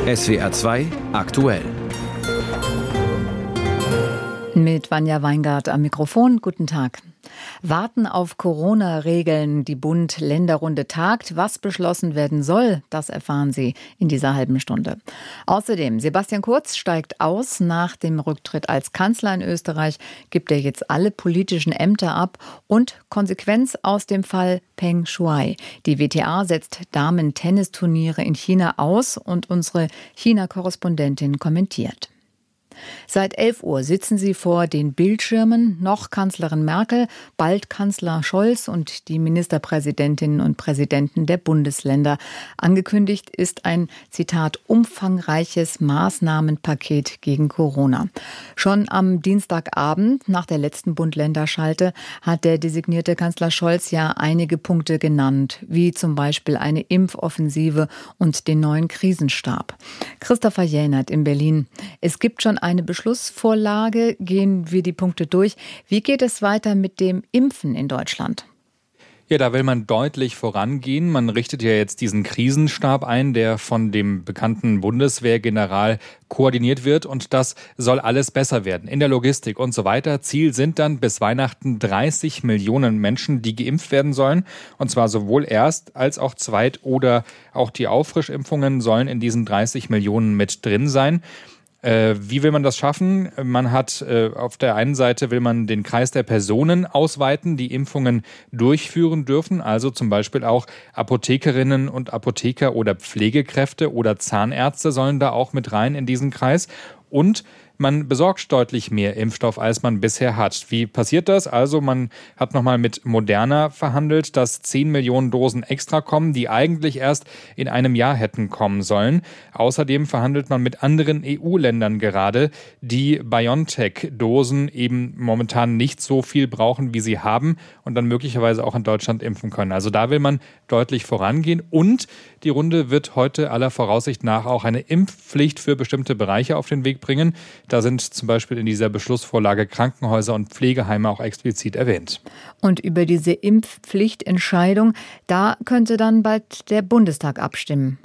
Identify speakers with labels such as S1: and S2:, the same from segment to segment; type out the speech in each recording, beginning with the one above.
S1: SWR 2 aktuell.
S2: Mit Vanja Weingart am Mikrofon. Guten Tag. Warten auf Corona-Regeln. Die Bund-Länder-Runde tagt. Was beschlossen werden soll, das erfahren Sie in dieser halben Stunde. Außerdem, Sebastian Kurz steigt aus. Nach dem Rücktritt als Kanzler in Österreich gibt er jetzt alle politischen Ämter ab. Und Konsequenz aus dem Fall Peng Shuai. Die WTA setzt Damen-Tennisturniere in China aus und unsere China-Korrespondentin kommentiert. Seit 11 Uhr sitzen sie vor den Bildschirmen, noch Kanzlerin Merkel, bald Kanzler Scholz und die Ministerpräsidentinnen und Präsidenten der Bundesländer. Angekündigt ist ein, Zitat, umfangreiches Maßnahmenpaket gegen Corona. Schon am Dienstagabend, nach der letzten Bund-Länder-Schalte, hat der designierte Kanzler Scholz ja einige Punkte genannt, wie zum Beispiel eine Impfoffensive und den neuen Krisenstab. Christopher Jähnert in Berlin. Es gibt schon eine Beschlussvorlage. Gehen wir die Punkte durch. Wie geht es weiter mit dem Impfen in Deutschland?
S3: Ja, da will man deutlich vorangehen. Man richtet ja jetzt diesen Krisenstab ein, der von dem bekannten Bundeswehrgeneral koordiniert wird. Und das soll alles besser werden in der Logistik und so weiter. Ziel sind dann bis Weihnachten 30 Millionen Menschen, die geimpft werden sollen. Und zwar sowohl Erst- als auch Zweit- oder auch die Auffrischimpfungen sollen in diesen 30 Millionen mit drin sein. Wie will man das schaffen? Man hat auf der einen Seite will man den Kreis der Personen ausweiten, die Impfungen durchführen dürfen. Also zum Beispiel auch Apothekerinnen und Apotheker oder Pflegekräfte oder Zahnärzte sollen da auch mit rein in diesen Kreis. Und man besorgt deutlich mehr Impfstoff, als man bisher hat. Wie passiert das? Also man hat nochmal mit Moderna verhandelt, dass 10 Millionen Dosen extra kommen, die eigentlich erst in einem Jahr hätten kommen sollen. Außerdem verhandelt man mit anderen EU-Ländern gerade, die BioNTech-Dosen eben momentan nicht so viel brauchen, wie sie haben und dann möglicherweise auch in Deutschland impfen können. Also da will man deutlich vorangehen. Und die Runde wird heute aller Voraussicht nach auch eine Impfpflicht für bestimmte Bereiche auf den Weg bringen. Da sind zum Beispiel in dieser Beschlussvorlage Krankenhäuser und Pflegeheime auch explizit erwähnt.
S2: Und über diese Impfpflichtentscheidung, da könnte dann bald der Bundestag abstimmen.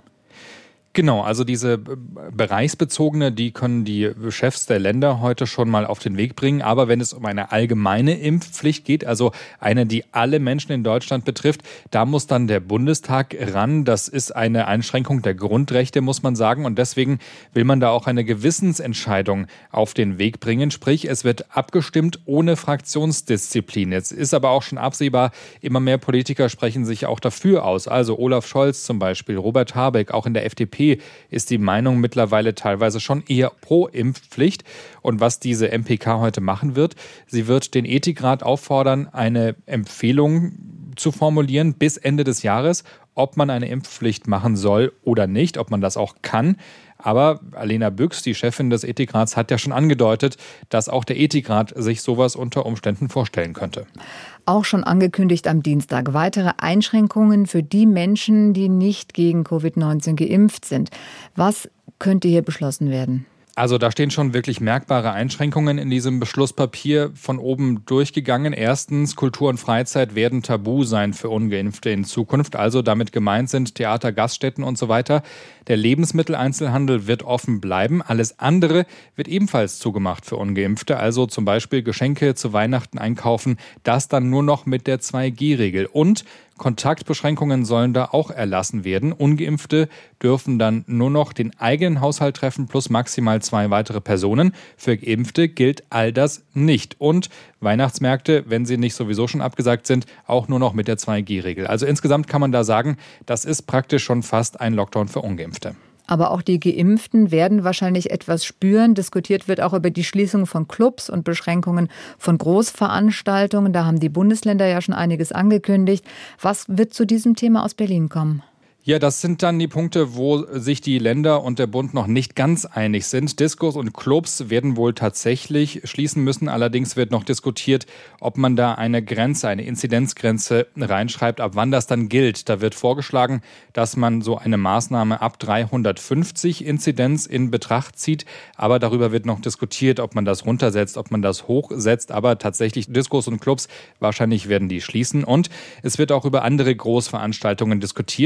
S3: Genau, also diese bereichsbezogene, die können die Chefs der Länder heute schon mal auf den Weg bringen. Aber wenn es um eine allgemeine Impfpflicht geht, also eine, die alle Menschen in Deutschland betrifft, da muss dann der Bundestag ran. Das ist eine Einschränkung der Grundrechte, muss man sagen. Und deswegen will man da auch eine Gewissensentscheidung auf den Weg bringen. Sprich, es wird abgestimmt ohne Fraktionsdisziplin. Jetzt ist aber auch schon absehbar, immer mehr Politiker sprechen sich auch dafür aus. Also Olaf Scholz zum Beispiel, Robert Habeck, auch in der FDP ist die Meinung mittlerweile teilweise schon eher pro Impfpflicht. Und was diese MPK heute machen wird, sie wird den Ethikrat auffordern, eine Empfehlung zu formulieren bis Ende des Jahres, ob man eine Impfpflicht machen soll oder nicht, ob man das auch kann. Aber Alena Büchs, die Chefin des Ethikrats, hat ja schon angedeutet, dass auch der Ethikrat sich sowas unter Umständen vorstellen könnte.
S2: Auch schon angekündigt am Dienstag weitere Einschränkungen für die Menschen, die nicht gegen Covid-19 geimpft sind. Was könnte hier beschlossen werden?
S3: Also da stehen schon wirklich merkbare Einschränkungen in diesem Beschlusspapier von oben durchgegangen. Erstens, Kultur und Freizeit werden tabu sein für Ungeimpfte in Zukunft. Also damit gemeint sind Theater, Gaststätten und so weiter. Der Lebensmitteleinzelhandel wird offen bleiben. Alles andere wird ebenfalls zugemacht für Ungeimpfte. Also zum Beispiel Geschenke zu Weihnachten einkaufen. Das dann nur noch mit der 2G-Regel. Und Kontaktbeschränkungen sollen da auch erlassen werden. Ungeimpfte dürfen dann nur noch den eigenen Haushalt treffen plus maximal 2 weitere Personen. Für Geimpfte gilt all das nicht. Und Weihnachtsmärkte, wenn sie nicht sowieso schon abgesagt sind, auch nur noch mit der 2G-Regel. Also insgesamt kann man da sagen, das ist praktisch schon fast ein Lockdown für Ungeimpfte.
S2: Aber auch die Geimpften werden wahrscheinlich etwas spüren. Diskutiert wird auch über die Schließung von Clubs und Beschränkungen von Großveranstaltungen. Da haben die Bundesländer ja schon einiges angekündigt. Was wird zu diesem Thema aus Berlin kommen?
S3: Ja, das sind dann die Punkte, wo sich die Länder und der Bund noch nicht ganz einig sind. Diskos und Clubs werden wohl tatsächlich schließen müssen. Allerdings wird noch diskutiert, ob man da eine Grenze, eine Inzidenzgrenze reinschreibt, ab wann das dann gilt. Da wird vorgeschlagen, dass man so eine Maßnahme ab 350 Inzidenz in Betracht zieht. Aber darüber wird noch diskutiert, ob man das runtersetzt, ob man das hochsetzt. Aber tatsächlich Diskos und Clubs, wahrscheinlich werden die schließen. Und es wird auch über andere Großveranstaltungen diskutiert. Auf dem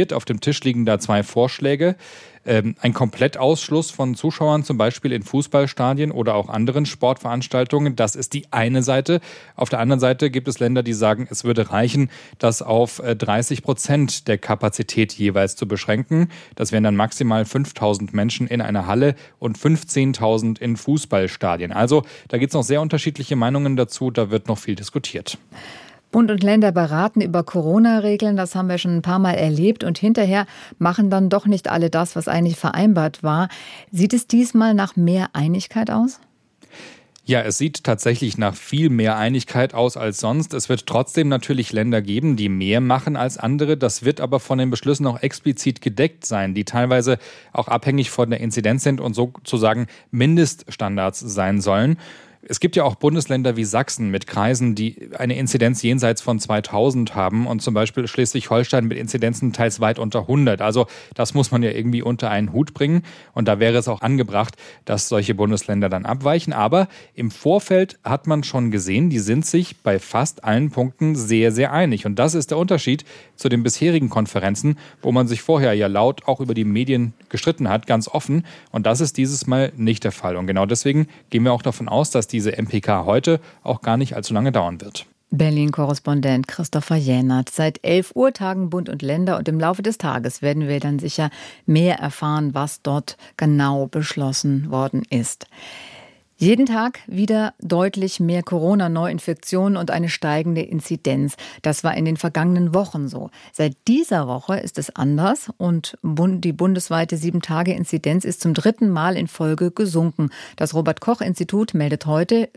S3: Tisch liegen da zwei Vorschläge. Ein Komplettausschluss von Zuschauern, zum Beispiel in Fußballstadien oder auch anderen Sportveranstaltungen. Das ist die eine Seite. Auf der anderen Seite gibt es Länder, die sagen, es würde reichen, das auf 30% der Kapazität jeweils zu beschränken. Das wären dann maximal 5.000 Menschen in einer Halle und 15.000 in Fußballstadien. Also da gibt es noch sehr unterschiedliche Meinungen dazu. Da wird noch viel diskutiert.
S2: Bund und Länder beraten über Corona-Regeln, das haben wir schon ein paar Mal erlebt und hinterher machen dann doch nicht alle das, was eigentlich vereinbart war. Sieht es diesmal nach mehr Einigkeit aus?
S3: Ja, es sieht tatsächlich nach viel mehr Einigkeit aus als sonst. Es wird trotzdem natürlich Länder geben, die mehr machen als andere. Das wird aber von den Beschlüssen auch explizit gedeckt sein, die teilweise auch abhängig von der Inzidenz sind und sozusagen Mindeststandards sein sollen. Es gibt ja auch Bundesländer wie Sachsen mit Kreisen, die eine Inzidenz jenseits von 2000 haben und zum Beispiel Schleswig-Holstein mit Inzidenzen teils weit unter 100. Also das muss man ja irgendwie unter einen Hut bringen und da wäre es auch angebracht, dass solche Bundesländer dann abweichen. Aber im Vorfeld hat man schon gesehen, die sind sich bei fast allen Punkten sehr, sehr einig. Und das ist der Unterschied zu den bisherigen Konferenzen, wo man sich vorher ja laut auch über die Medien gestritten hat, ganz offen. Und das ist dieses Mal nicht der Fall. Und genau deswegen gehen wir auch davon aus, dass diese MPK heute auch gar nicht allzu lange dauern wird.
S2: Berlin-Korrespondent Christopher Jähnert. Seit 11 Uhr tagen Bund und Länder und im Laufe des Tages werden wir dann sicher mehr erfahren, was dort genau beschlossen worden ist. Jeden Tag wieder deutlich mehr Corona-Neuinfektionen und eine steigende Inzidenz. Das war in den vergangenen Wochen so. Seit dieser Woche ist es anders und die bundesweite 7-Tage-Inzidenz ist zum 3. Mal in Folge gesunken. Das Robert-Koch-Institut meldet heute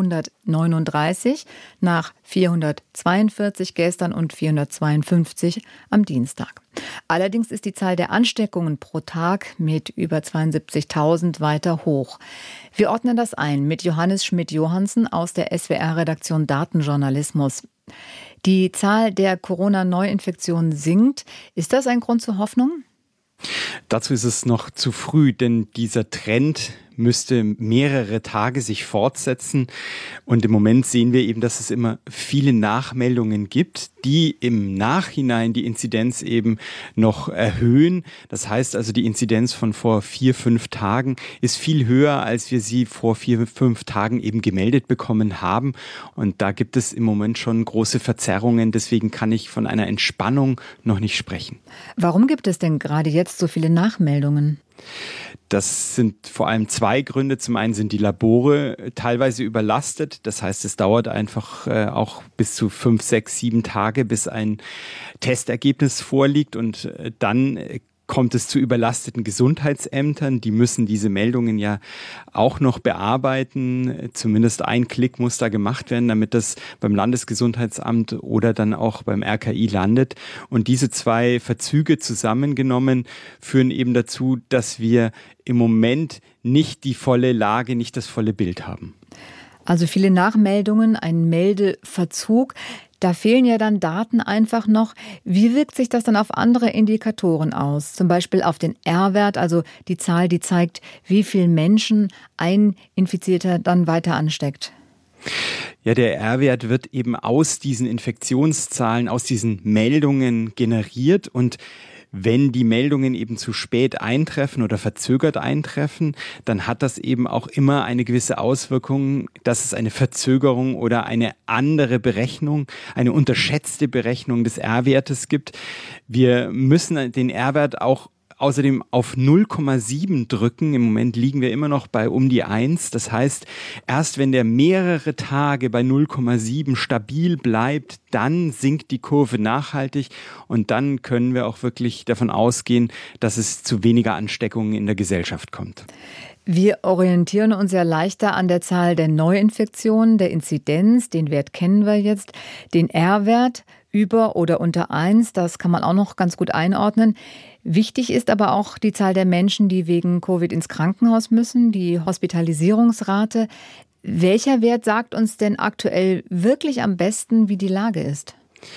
S2: 439 nach 442 gestern und 452 am Dienstag. Allerdings ist die Zahl der Ansteckungen pro Tag mit über 72.000 weiter hoch. Wir ordnen das ein mit Johannes Schmidt-Johansen aus der SWR-Redaktion Datenjournalismus. Die Zahl der Corona-Neuinfektionen sinkt. Ist das ein Grund zur Hoffnung?
S4: Dazu ist es noch zu früh, denn dieser Trend müsste mehrere Tage sich fortsetzen. Und im Moment sehen wir eben, dass es immer viele Nachmeldungen gibt, die im Nachhinein die Inzidenz eben noch erhöhen. Das heißt also, die Inzidenz von vor 4-5 Tagen ist viel höher, als wir sie vor 4-5 Tagen eben gemeldet bekommen haben. Und da gibt es im Moment schon große Verzerrungen. Deswegen kann ich von einer Entspannung noch nicht sprechen.
S2: Warum gibt es denn gerade jetzt so viele Nachmeldungen?
S4: Das sind vor allem zwei Gründe. Zum einen sind die Labore teilweise überlastet. Das heißt, es dauert einfach auch bis zu 5, 6, 7 Tage, bis ein Testergebnis vorliegt. Und dann kommt es zu überlasteten Gesundheitsämtern. Die müssen diese Meldungen ja auch noch bearbeiten. Zumindest ein Klick muss da gemacht werden, damit das beim Landesgesundheitsamt oder dann auch beim RKI landet. Und diese zwei Verzüge zusammengenommen führen eben dazu, dass wir im Moment nicht die volle Lage, nicht das volle Bild haben.
S2: Also viele Nachmeldungen, ein Meldeverzug. Da fehlen ja dann Daten einfach noch. Wie wirkt sich das dann auf andere Indikatoren aus? Zum Beispiel auf den R-Wert, also die Zahl, die zeigt, wie viele Menschen ein Infizierter dann weiter ansteckt.
S4: Ja, der R-Wert wird eben aus diesen Infektionszahlen, aus diesen Meldungen generiert und wenn die Meldungen eben zu spät eintreffen oder verzögert eintreffen, dann hat das eben auch immer eine gewisse Auswirkung, dass es eine Verzögerung oder eine andere Berechnung, eine unterschätzte Berechnung des R-Wertes gibt. Wir müssen den R-Wert auch außerdem auf 0,7 drücken. Im Moment liegen wir immer noch bei um die 1. Das heißt, erst wenn der mehrere Tage bei 0,7 stabil bleibt, dann sinkt die Kurve nachhaltig und dann können wir auch wirklich davon ausgehen, dass es zu weniger Ansteckungen in der Gesellschaft kommt.
S2: Wir orientieren uns ja leichter an der Zahl der Neuinfektionen, der Inzidenz, den Wert kennen wir jetzt, den R-Wert über oder unter 1, das kann man auch noch ganz gut einordnen. Wichtig ist aber auch die Zahl der Menschen, die wegen Covid ins Krankenhaus müssen, die Hospitalisierungsrate. Welcher Wert sagt uns denn aktuell wirklich am besten, wie die Lage ist?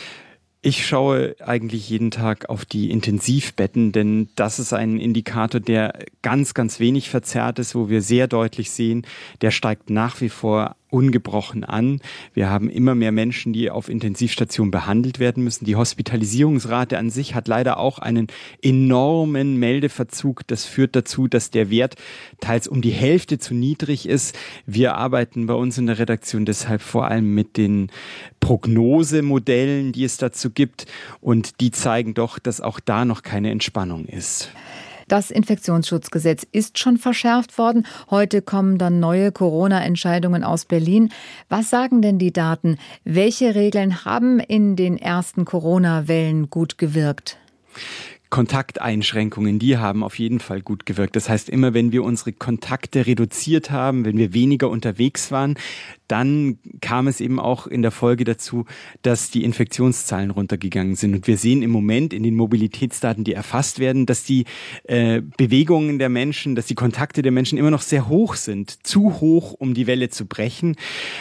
S4: Ich schaue eigentlich jeden Tag auf die Intensivbetten, denn das ist ein Indikator, der ganz, ganz wenig verzerrt ist, wo wir sehr deutlich sehen, der steigt nach wie vor ungebrochen an. Wir haben immer mehr Menschen, die auf Intensivstationen behandelt werden müssen. Die Hospitalisierungsrate an sich hat leider auch einen enormen Meldeverzug. Das führt dazu, dass der Wert teils um die Hälfte zu niedrig ist. Wir arbeiten bei uns in der Redaktion deshalb vor allem mit den Prognosemodellen, die es dazu gibt. Und die zeigen doch, dass auch da noch keine Entspannung ist.
S2: Das Infektionsschutzgesetz ist schon verschärft worden. Heute kommen dann neue Corona-Entscheidungen aus Berlin. Was sagen denn die Daten? Welche Regeln haben in den ersten Corona-Wellen gut gewirkt?
S4: Kontakteinschränkungen, die haben auf jeden Fall gut gewirkt. Das heißt, immer wenn wir unsere Kontakte reduziert haben, wenn wir weniger unterwegs waren, dann kam es eben auch in der Folge dazu, dass die Infektionszahlen runtergegangen sind. Und wir sehen im Moment in den Mobilitätsdaten, die erfasst werden, dass die Bewegungen der Menschen, dass die Kontakte der Menschen immer noch sehr hoch sind. Zu hoch, um die Welle zu brechen.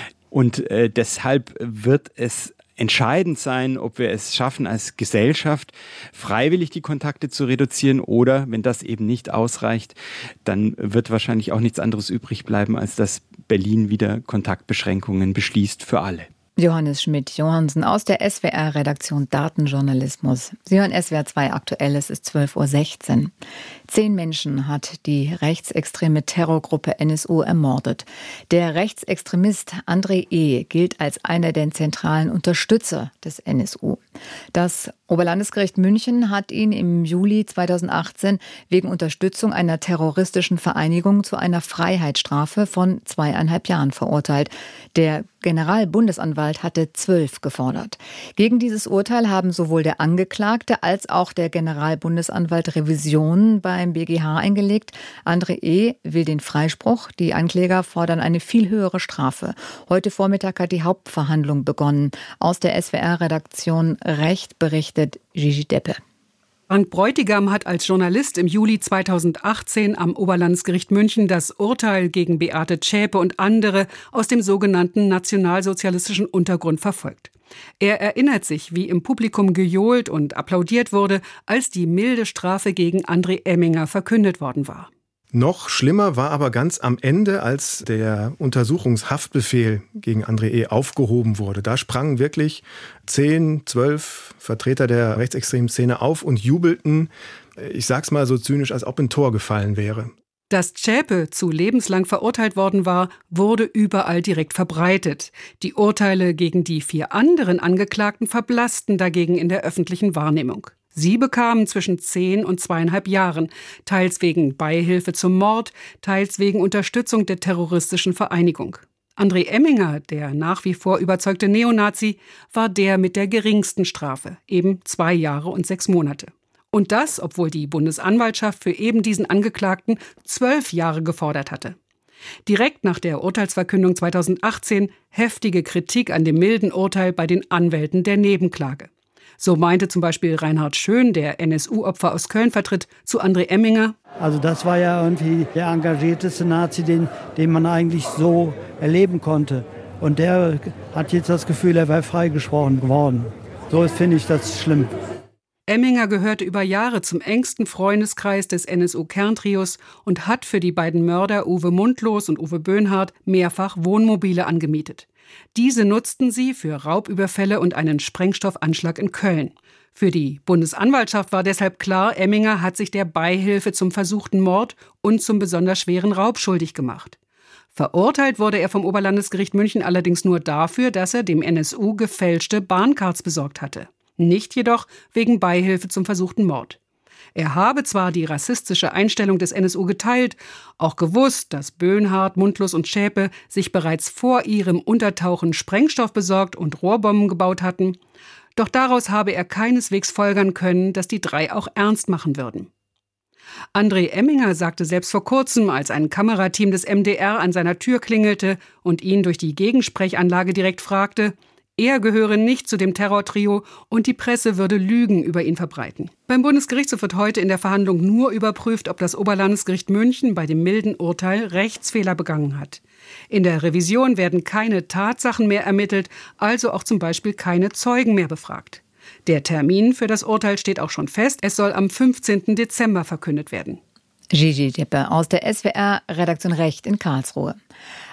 S4: Und deshalb wird es entscheidend sein, ob wir es schaffen, als Gesellschaft freiwillig die Kontakte zu reduzieren oder, wenn das eben nicht ausreicht, dann wird wahrscheinlich auch nichts anderes übrig bleiben, als dass Berlin wieder Kontaktbeschränkungen beschließt für alle.
S2: Johannes Schmidt-Johansen aus der SWR-Redaktion Datenjournalismus. Sie hören SWR 2 aktuell, es ist 12:16 Uhr. 10 Menschen hat die rechtsextreme Terrorgruppe NSU ermordet. Der Rechtsextremist André E. gilt als einer der zentralen Unterstützer des NSU. Das Oberlandesgericht München hat ihn im Juli 2018 wegen Unterstützung einer terroristischen Vereinigung zu einer Freiheitsstrafe von 2,5 Jahren verurteilt. Der Generalbundesanwalt hatte 12 gefordert. Gegen dieses Urteil haben sowohl der Angeklagte als auch der Generalbundesanwalt Revision beim BGH eingelegt. André E. will den Freispruch. Die Ankläger fordern eine viel höhere Strafe. Heute Vormittag hat die Hauptverhandlung begonnen. Aus der SWR-Redaktion Recht berichtet Gigi Deppe.
S5: Frank Bräutigam hat als Journalist im Juli 2018 am Oberlandesgericht München das Urteil gegen Beate Zschäpe und andere aus dem sogenannten nationalsozialistischen Untergrund verfolgt. Er erinnert sich, wie im Publikum gejohlt und applaudiert wurde, als die milde Strafe gegen André Emminger verkündet worden war.
S6: Noch schlimmer war aber ganz am Ende, als der Untersuchungshaftbefehl gegen André E. aufgehoben wurde. Da sprangen wirklich 10, 12 Vertreter der rechtsextremen Szene auf und jubelten, ich sag's mal so zynisch, als ob ein Tor gefallen wäre.
S5: Dass Zschäpe zu lebenslang verurteilt worden war, wurde überall direkt verbreitet. Die Urteile gegen die 4 anderen Angeklagten verblassten dagegen in der öffentlichen Wahrnehmung. Sie bekamen zwischen 10 und 2,5 Jahren, teils wegen Beihilfe zum Mord, teils wegen Unterstützung der terroristischen Vereinigung. André Emminger, der nach wie vor überzeugte Neonazi, war der mit der geringsten Strafe, eben 2 Jahre und 6 Monate. Und das, obwohl die Bundesanwaltschaft für eben diesen Angeklagten 12 Jahre gefordert hatte. Direkt nach der Urteilsverkündung 2018 heftige Kritik an dem milden Urteil bei den Anwälten der Nebenklage. So meinte zum Beispiel Reinhard Schön, der NSU-Opfer aus Köln vertritt, zu André Emminger:
S7: Also das war ja irgendwie der engagierteste Nazi, den man eigentlich so erleben konnte. Und der hat jetzt das Gefühl, er wäre freigesprochen geworden. So finde ich das schlimm.
S5: Emminger gehörte über Jahre zum engsten Freundeskreis des NSU-Kerntrios und hat für die beiden Mörder Uwe Mundlos und Uwe Böhnhardt mehrfach Wohnmobile angemietet. Diese nutzten sie für Raubüberfälle und einen Sprengstoffanschlag in Köln. Für die Bundesanwaltschaft war deshalb klar, Emminger hat sich der Beihilfe zum versuchten Mord und zum besonders schweren Raub schuldig gemacht. Verurteilt wurde er vom Oberlandesgericht München allerdings nur dafür, dass er dem NSU gefälschte Bahncards besorgt hatte. Nicht jedoch wegen Beihilfe zum versuchten Mord. Er habe zwar die rassistische Einstellung des NSU geteilt, auch gewusst, dass Böhnhardt, Mundlos und Zschäpe sich bereits vor ihrem Untertauchen Sprengstoff besorgt und Rohrbomben gebaut hatten. Doch daraus habe er keineswegs folgern können, dass die 3 auch ernst machen würden. André Emminger sagte selbst vor kurzem, als ein Kamerateam des MDR an seiner Tür klingelte und ihn durch die Gegensprechanlage direkt fragte, er gehöre nicht zu dem Terrortrio und die Presse würde Lügen über ihn verbreiten. Beim Bundesgerichtshof wird heute in der Verhandlung nur überprüft, ob das Oberlandesgericht München bei dem milden Urteil Rechtsfehler begangen hat. In der Revision werden keine Tatsachen mehr ermittelt, also auch zum Beispiel keine Zeugen mehr befragt. Der Termin für das Urteil steht auch schon fest. Es soll am 15. Dezember verkündet werden.
S2: Gigi Deppe aus der SWR-Redaktion Recht in Karlsruhe.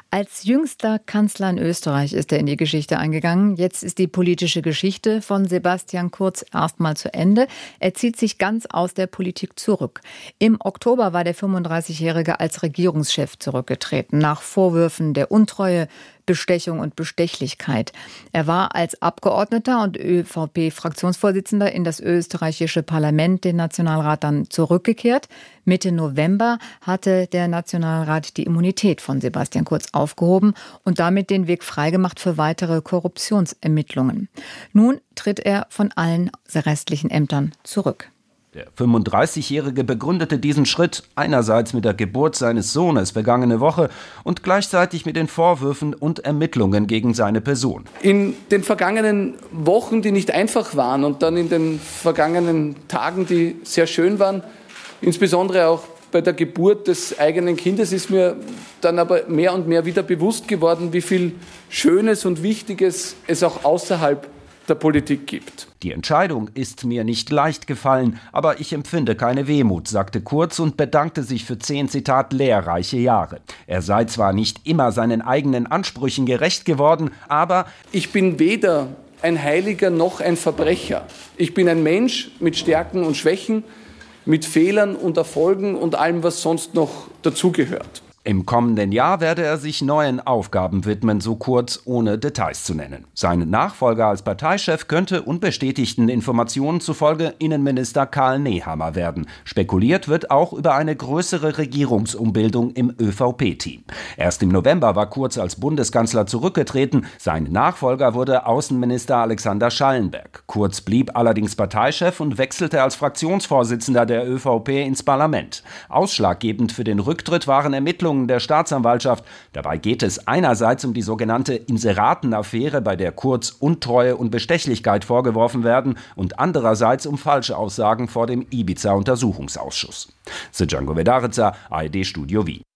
S2: Als jüngster Kanzler in Österreich ist er in die Geschichte eingegangen. Jetzt ist die politische Geschichte von Sebastian Kurz erstmal zu Ende. Er zieht sich ganz aus der Politik zurück. Im Oktober war der 35-Jährige als Regierungschef zurückgetreten, nach Vorwürfen der Untreue, Bestechung und Bestechlichkeit. Er war als Abgeordneter und ÖVP-Fraktionsvorsitzender in das österreichische Parlament, den Nationalrat, dann zurückgekehrt. Mitte November hatte der Nationalrat die Immunität von Sebastian Kurz aufgehoben und damit den Weg freigemacht für weitere Korruptionsermittlungen. Nun tritt er von allen restlichen Ämtern zurück.
S8: Der 35-Jährige begründete diesen Schritt einerseits mit der Geburt seines Sohnes vergangene Woche und gleichzeitig mit den Vorwürfen und Ermittlungen gegen seine Person.
S9: In den vergangenen Wochen, die nicht einfach waren, und dann in den vergangenen Tagen, die sehr schön waren, insbesondere auch bei der Geburt des eigenen Kindes, ist mir dann aber mehr und mehr wieder bewusst geworden, wie viel Schönes und Wichtiges es auch außerhalb der Politik gibt.
S8: Die Entscheidung ist mir nicht leicht gefallen, aber ich empfinde keine Wehmut, sagte Kurz und bedankte sich für 10, Zitat, lehrreiche Jahre. Er sei zwar nicht immer seinen eigenen Ansprüchen gerecht geworden, aber
S9: ich bin weder ein Heiliger noch ein Verbrecher. Ich bin ein Mensch mit Stärken und Schwächen, mit Fehlern und Erfolgen und allem, was sonst noch dazugehört.
S8: Im kommenden Jahr werde er sich neuen Aufgaben widmen, so Kurz, ohne Details zu nennen. Sein Nachfolger als Parteichef könnte unbestätigten Informationen zufolge Innenminister Karl Nehammer werden. Spekuliert wird auch über eine größere Regierungsumbildung im ÖVP-Team. Erst im November war Kurz als Bundeskanzler zurückgetreten. Sein Nachfolger wurde Außenminister Alexander Schallenberg. Kurz blieb allerdings Parteichef und wechselte als Fraktionsvorsitzender der ÖVP ins Parlament. Ausschlaggebend für den Rücktritt waren Ermittlungen der Staatsanwaltschaft. Dabei geht es einerseits um die sogenannte Inseraten-Affäre, bei der Kurz Untreue und Bestechlichkeit vorgeworfen werden, und andererseits um falsche Aussagen vor dem Ibiza-Untersuchungsausschuss. Django Vedaritza, ARD Studio Wien.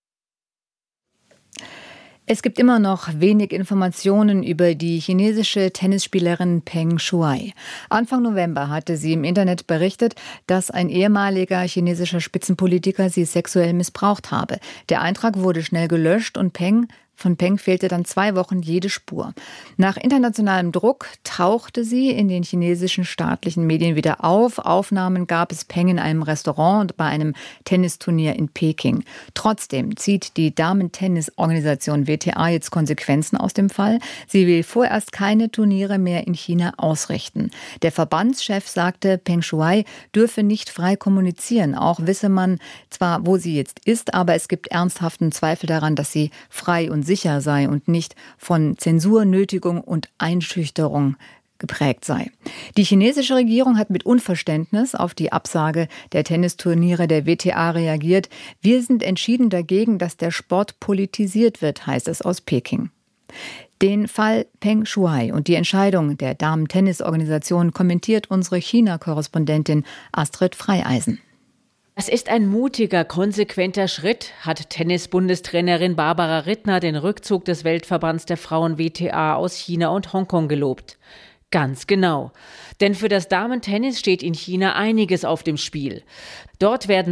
S2: Es gibt immer noch wenig Informationen über die chinesische Tennisspielerin Peng Shuai. Anfang November hatte sie im Internet berichtet, dass ein ehemaliger chinesischer Spitzenpolitiker sie sexuell missbraucht habe. Der Eintrag wurde schnell gelöscht und von Peng fehlte dann 2 Wochen jede Spur. Nach internationalem Druck tauchte sie in den chinesischen staatlichen Medien wieder auf. Aufnahmen gab es Peng in einem Restaurant und bei einem Tennisturnier in Peking. Trotzdem zieht die Damen-Tennis-Organisation WTA jetzt Konsequenzen aus dem Fall. Sie will vorerst keine Turniere mehr in China ausrichten. Der Verbandschef sagte, Peng Shuai dürfe nicht frei kommunizieren. Auch wisse man zwar, wo sie jetzt ist, aber es gibt ernsthaften Zweifel daran, dass sie frei und sicher sei und nicht von Zensur, Nötigung und Einschüchterung geprägt sei. Die chinesische Regierung hat mit Unverständnis auf die Absage der Tennisturniere der WTA reagiert. Wir sind entschieden dagegen, dass der Sport politisiert wird, heißt es aus Peking. Den Fall Peng Shuai und die Entscheidung der Damen-Tennis-Organisation kommentiert unsere China-Korrespondentin Astrid Freieisen.
S10: Es ist ein mutiger, konsequenter Schritt, hat Tennis-Bundestrainerin Barbara Rittner den Rückzug des Weltverbands der Frauen WTA aus China und Hongkong gelobt. Ganz genau. Denn für das Damentennis steht in China einiges auf dem Spiel. Dort werden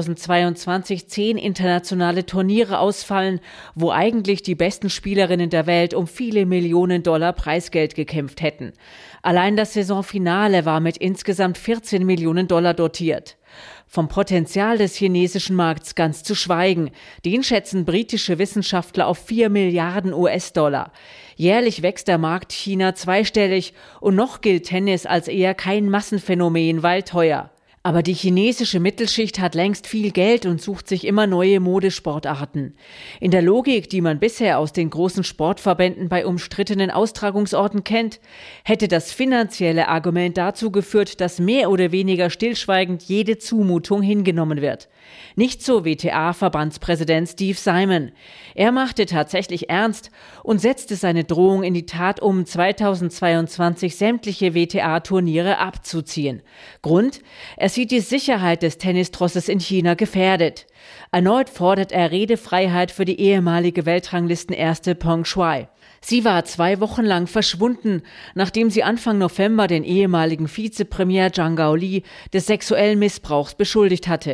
S10: 2022 10 internationale Turniere ausfallen, wo eigentlich die besten Spielerinnen der Welt um viele Millionen $, Preisgeld gekämpft hätten. Allein das Saisonfinale war mit insgesamt 14 Millionen $ dotiert. Vom Potenzial des chinesischen Markts ganz zu schweigen. Den schätzen britische Wissenschaftler auf 4 Milliarden US-Dollar. Jährlich wächst der Markt China zweistellig und noch gilt Tennis als eher kein Massenphänomen, weil teuer. Aber die chinesische Mittelschicht hat längst viel Geld und sucht sich immer neue Modesportarten. In der Logik, die man bisher aus den großen Sportverbänden bei umstrittenen Austragungsorten kennt, hätte das finanzielle Argument dazu geführt, dass mehr oder weniger stillschweigend jede Zumutung hingenommen wird. Nicht so WTA-Verbandspräsident Steve Simon. Er machte tatsächlich ernst und setzte seine Drohung in die Tat um, 2022 sämtliche WTA-Turniere abzuziehen. Grund? Er sieht die Sicherheit des Tennistrosses in China gefährdet. Erneut fordert er Redefreiheit für die ehemalige Weltranglistenerste Peng Shuai. Sie war 2 Wochen lang verschwunden, nachdem sie Anfang November den ehemaligen Vizepremier Zhang Gaoli des sexuellen Missbrauchs beschuldigt hatte.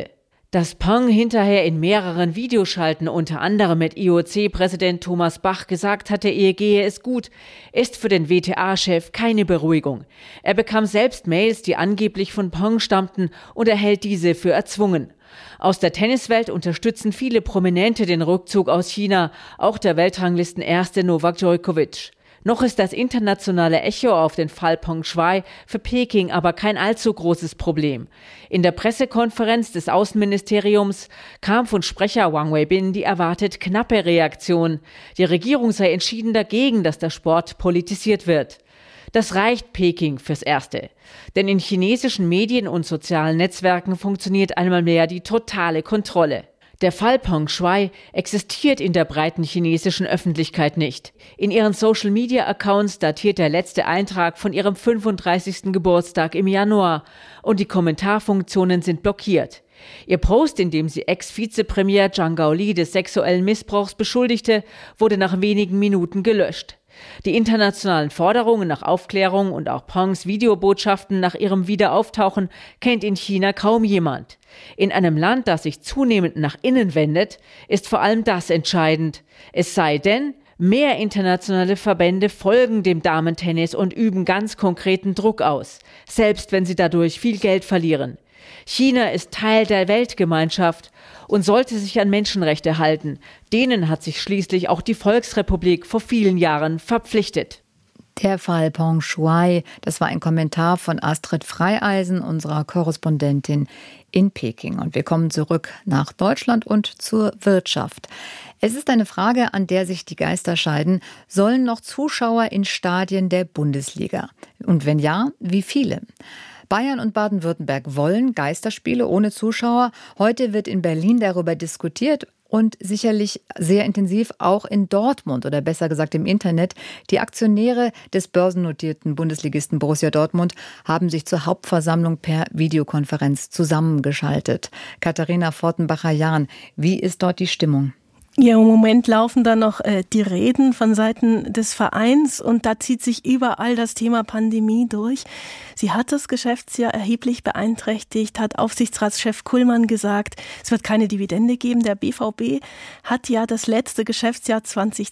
S10: Dass Peng hinterher in mehreren Videoschalten, unter anderem mit IOC-Präsident Thomas Bach, gesagt hatte, ihr gehe es gut, ist für den WTA-Chef keine Beruhigung. Er bekam selbst Mails, die angeblich von Peng stammten, und er hält diese für erzwungen. Aus der Tenniswelt unterstützen viele Prominente den Rückzug aus China, auch der Weltranglisten-Erste Novak Djokovic. Noch ist das internationale Echo auf den Fall Peng Shuai für Peking aber kein allzu großes Problem. In der Pressekonferenz des Außenministeriums kam von Sprecher Wang Weibin die erwartet knappe Reaktion. Die Regierung sei entschieden dagegen, dass der Sport politisiert wird. Das reicht Peking fürs Erste. Denn in chinesischen Medien und sozialen Netzwerken funktioniert einmal mehr die totale Kontrolle. Der Fall Peng Shuai existiert in der breiten chinesischen Öffentlichkeit nicht. In ihren Social-Media-Accounts datiert der letzte Eintrag von ihrem 35. Geburtstag im Januar und die Kommentarfunktionen sind blockiert. Ihr Post, in dem sie Ex-Vizepremier Zhang Gaoli des sexuellen Missbrauchs beschuldigte, wurde nach wenigen Minuten gelöscht. Die internationalen Forderungen nach Aufklärung und auch Pengs Videobotschaften nach ihrem Wiederauftauchen kennt in China kaum jemand. In einem Land, das sich zunehmend nach innen wendet, ist vor allem das entscheidend. Es sei denn, mehr internationale Verbände folgen dem Damentennis und üben ganz konkreten Druck aus, selbst wenn sie dadurch viel Geld verlieren. China ist Teil der Weltgemeinschaft und sollte sich an Menschenrechte halten. Denen hat sich schließlich auch die Volksrepublik vor vielen Jahren verpflichtet.
S2: Der Fall Peng Shuai, das war ein Kommentar von Astrid Freieisen, unserer Korrespondentin in Peking. Und wir kommen zurück nach Deutschland und zur Wirtschaft. Es ist eine Frage, an der sich die Geister scheiden. Sollen noch Zuschauer in Stadien der Bundesliga? Und wenn ja, wie viele? Bayern und Baden-Württemberg wollen Geisterspiele ohne Zuschauer. Heute wird in Berlin darüber diskutiert und sicherlich sehr intensiv auch in Dortmund oder besser gesagt im Internet. Die Aktionäre des börsennotierten Bundesligisten Borussia Dortmund haben sich zur Hauptversammlung per Videokonferenz zusammengeschaltet. Katharina Fortenbacher-Jahn, wie ist dort die Stimmung?
S11: Ja, im Moment laufen da noch die Reden von Seiten des Vereins und da zieht sich überall das Thema Pandemie durch. Sie hat das Geschäftsjahr erheblich beeinträchtigt, hat Aufsichtsratschef Kullmann gesagt, es wird keine Dividende geben. Der BVB hat ja das letzte Geschäftsjahr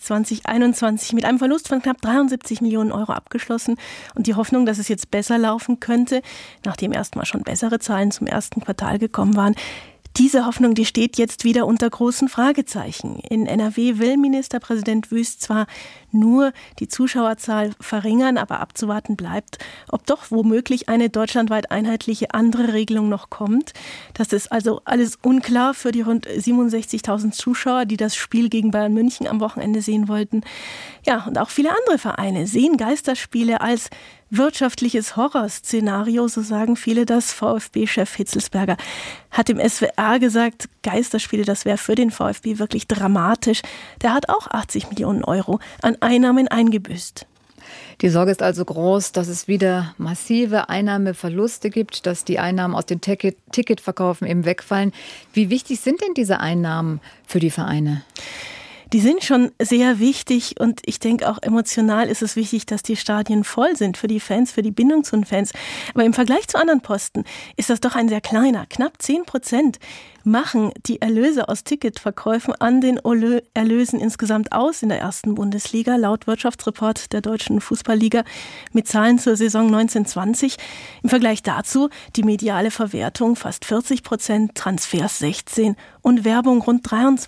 S11: 2020/21 mit einem Verlust von knapp 73 Millionen Euro abgeschlossen und die Hoffnung, dass es jetzt besser laufen könnte, nachdem erstmal schon bessere Zahlen zum ersten Quartal gekommen waren. Diese Hoffnung, die steht jetzt wieder unter großen Fragezeichen. In NRW will Ministerpräsident Wüst zwar nur die Zuschauerzahl verringern, aber abzuwarten bleibt, ob doch womöglich eine deutschlandweit einheitliche andere Regelung noch kommt. Das ist also alles unklar für die rund 67.000 Zuschauer, die das Spiel gegen Bayern München am Wochenende sehen wollten. Ja, und auch viele andere Vereine sehen Geisterspiele als wirtschaftliches Horrorszenario, so sagen viele das. VfB-Chef Hitzelsberger hat im SWR gesagt, Geisterspiele, das wäre für den VfB wirklich dramatisch. Der hat auch 80 Millionen Euro an Einnahmen eingebüßt.
S2: Die Sorge ist also groß, dass es wieder massive Einnahmeverluste gibt, dass die Einnahmen aus den Ticketverkaufen eben wegfallen. Wie wichtig sind denn diese Einnahmen für die Vereine?
S11: Die sind schon sehr wichtig und ich denke auch emotional ist es wichtig, dass die Stadien voll sind für die Fans, für die Bindung zu den Fans. Aber im Vergleich zu anderen Posten ist das doch ein sehr kleiner, knapp 10% machen die Erlöse aus Ticketverkäufen an den Erlösen insgesamt aus in der ersten Bundesliga, laut Wirtschaftsreport der Deutschen Fußballliga mit Zahlen zur Saison 1920. Im Vergleich dazu die mediale Verwertung fast 40%, Transfers 16% und Werbung rund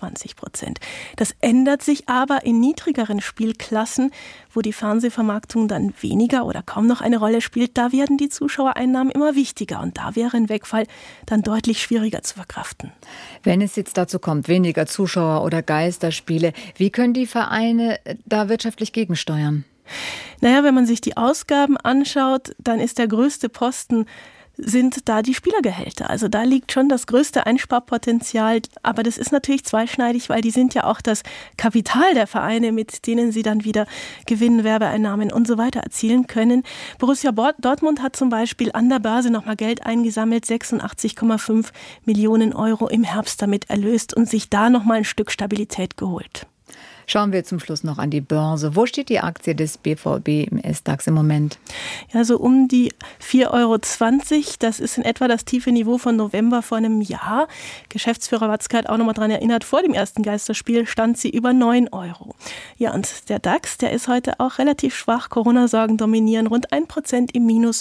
S11: 23%. Das ändert sich aber in niedrigeren Spielklassen, wo die Fernsehvermarktung dann weniger oder kaum noch eine Rolle spielt. Da werden die Zuschauereinnahmen immer wichtiger und da wäre ein Wegfall dann deutlich schwieriger zu verkraften.
S2: Wenn es jetzt dazu kommt, weniger Zuschauer oder Geisterspiele, wie können die Vereine da wirtschaftlich gegensteuern?
S11: Naja, wenn man sich die Ausgaben anschaut, dann ist der größte Posten sind da die Spielergehälter. Also da liegt schon das größte Einsparpotenzial. Aber das ist natürlich zweischneidig, weil die sind ja auch das Kapital der Vereine, mit denen sie dann wieder Gewinn, Werbeeinnahmen und so weiter erzielen können. Borussia Dortmund hat zum Beispiel an der Börse nochmal Geld eingesammelt, 86,5 Millionen Euro im Herbst damit erlöst und sich da nochmal ein Stück Stabilität geholt.
S2: Schauen wir zum Schluss noch an die Börse. Wo steht die Aktie des BVB im SDAX im Moment?
S11: Ja, so um die 4,20 €. Das ist in etwa das tiefe Niveau von November vor einem Jahr. Geschäftsführer Watzke hat auch nochmal daran erinnert, vor dem ersten Geisterspiel stand sie über 9 €. Ja, und der DAX, der ist heute auch relativ schwach. Corona-Sorgen dominieren, rund 1% im Minus